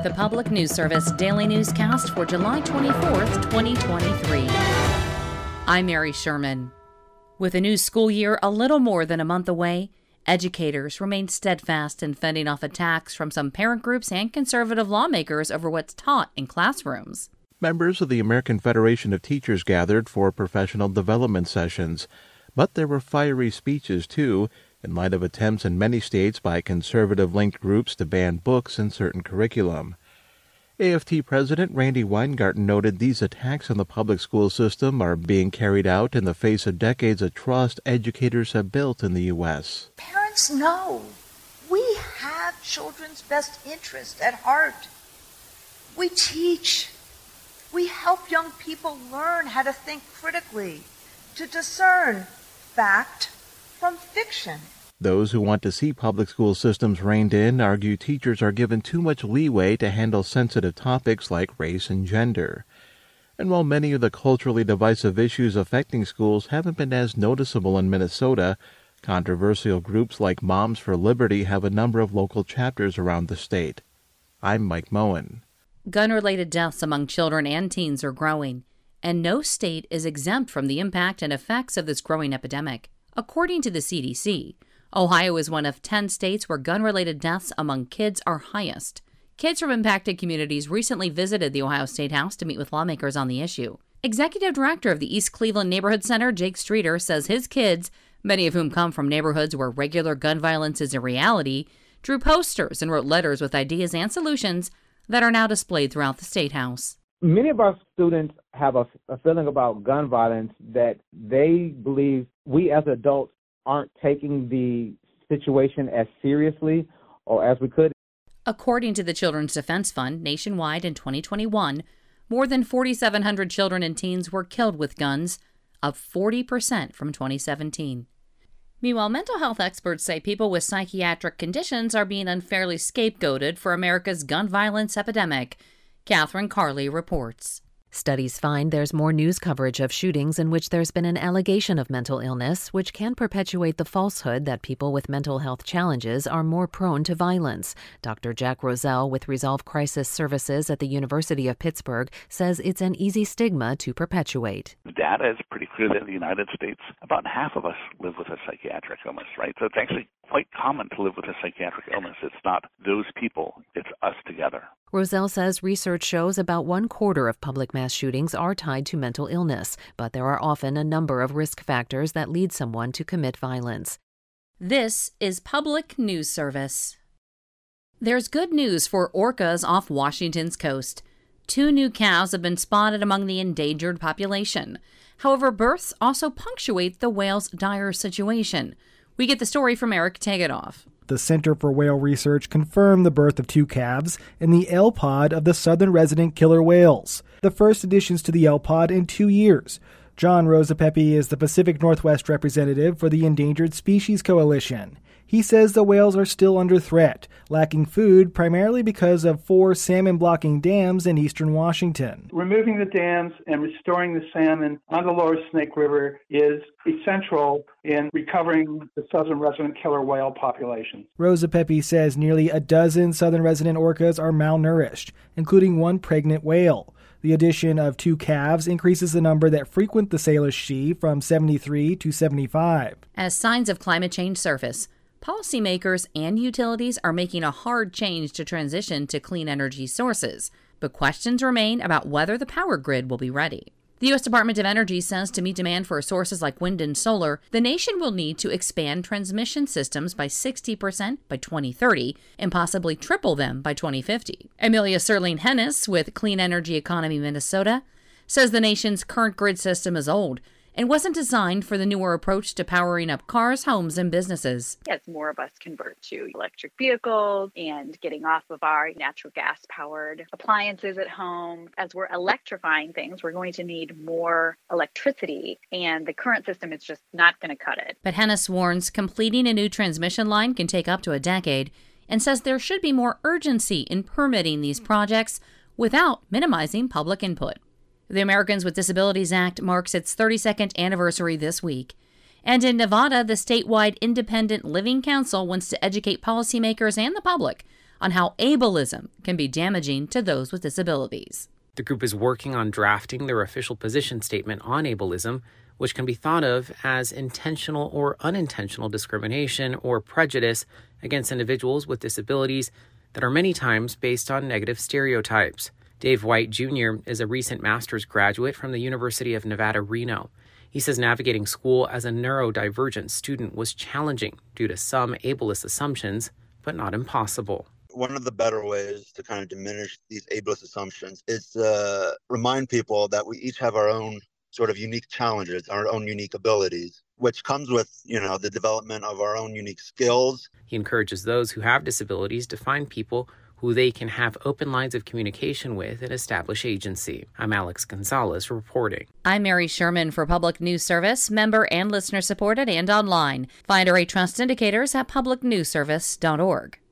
The Public News Service Daily Newscast for July 24th, 2023. I'm Mary Sherman. With a new school year a little more than a month away, educators remain steadfast in fending off attacks from some parent groups and conservative lawmakers over what's taught in classrooms. Members of the American Federation of Teachers gathered for professional development sessions, but there were fiery speeches, too, in light of attempts in many states by conservative-linked groups to ban books in certain curriculum. AFT President Randi Weingarten noted these attacks on the public school system are being carried out in the face of decades of trust educators have built in the U.S. Parents know we have children's best interest at heart. We teach. We help young people learn how to think critically, to discern fact from fiction. Those who want to see public school systems reined in argue teachers are given too much leeway to handle sensitive topics like race and gender. And while many of the culturally divisive issues affecting schools haven't been as noticeable in Minnesota, controversial groups like Moms for Liberty have a number of local chapters around the state. I'm Mike Moen. Gun-related deaths among children and teens are growing, and no state is exempt from the impact and effects of this growing epidemic. According to the CDC, Ohio is one of 10 states where gun-related deaths among kids are highest. Kids from impacted communities recently visited the Ohio State House to meet with lawmakers on the issue. Executive Director of the East Cleveland Neighborhood Center, Jake Streeter, says his kids, many of whom come from neighborhoods where regular gun violence is a reality, drew posters and wrote letters with ideas and solutions that are now displayed throughout the State House. Many of our students have a feeling about gun violence that they believe we as adults aren't taking the situation as seriously or as we could. According to the Children's Defense Fund, nationwide in 2021, more than 4,700 children and teens were killed with guns, up 40% from 2017. Meanwhile, mental health experts say people with psychiatric conditions are being unfairly scapegoated for America's gun violence epidemic. Catherine Carley reports. Studies find there's more news coverage of shootings in which there's been an allegation of mental illness, which can perpetuate the falsehood that people with mental health challenges are more prone to violence. Dr. Jack Roselle with Resolve Crisis Services at the University of Pittsburgh says it's an easy stigma to perpetuate. The data is pretty clear that in the United States, about half of us live with a psychiatric illness, right? So it's actually quite common to live with a psychiatric illness. It's not those people, it's us together. Roselle says research shows about 1/4 of public mass shootings are tied to mental illness, but there are often a number of risk factors that lead someone to commit violence. This is Public News Service. There's good news for orcas off Washington's coast. 2 new calves have been spotted among the endangered population. However, births also punctuate the whale's dire situation. We get the story from Eric Tegetthoff. The Center for Whale Research confirmed the birth of 2 calves in the L pod of the southern resident killer whales, the first additions to the L pod in 2 years. John Rosapepe is the Pacific Northwest representative for the Endangered Species Coalition. He says the whales are still under threat, lacking food primarily because of 4 salmon-blocking dams in eastern Washington. Removing the dams and restoring the salmon on the lower Snake River is essential in recovering the southern resident killer whale population. Rosapepe says nearly a dozen southern resident orcas are malnourished, including 1 pregnant whale. The addition of 2 calves increases the number that frequent the Salish Sea from 73 to 75. As signs of climate change surface, policymakers and utilities are making a hard change to transition to clean energy sources, but questions remain about whether the power grid will be ready. The U.S. Department of Energy says to meet demand for sources like wind and solar, the nation will need to expand transmission systems by 60% by 2030 and possibly triple them by 2050. Amelia Serling-Hennis with Clean Energy Economy Minnesota says the nation's current grid system is old and wasn't designed for the newer approach to powering up cars, homes, and businesses. As more of us convert to electric vehicles and getting off of our natural gas-powered appliances at home, as we're electrifying things, we're going to need more electricity, and the current system is just not going to cut it. But Hennis warns completing a new transmission line can take up to a decade and says there should be more urgency in permitting these projects without minimizing public input. The Americans with Disabilities Act marks its 32nd anniversary this week. And in Nevada, the statewide Independent Living Council wants to educate policymakers and the public on how ableism can be damaging to those with disabilities. The group is working on drafting their official position statement on ableism, which can be thought of as intentional or unintentional discrimination or prejudice against individuals with disabilities that are many times based on negative stereotypes. Dave White Jr. is a recent master's graduate from the University of Nevada, Reno. He says navigating school as a neurodivergent student was challenging due to some ableist assumptions, but not impossible. One of the better ways to kind of diminish these ableist assumptions is to remind people that we each have our own sort of unique challenges, our own unique abilities, which comes with, the development of our own unique skills. He encourages those who have disabilities to find people who they can have open lines of communication with and establish agency. I'm Alex Gonzalez reporting. I'm Mary Sherman for Public News Service, member and listener supported and online. Find our 8 Trust Indicators at publicnewsservice.org.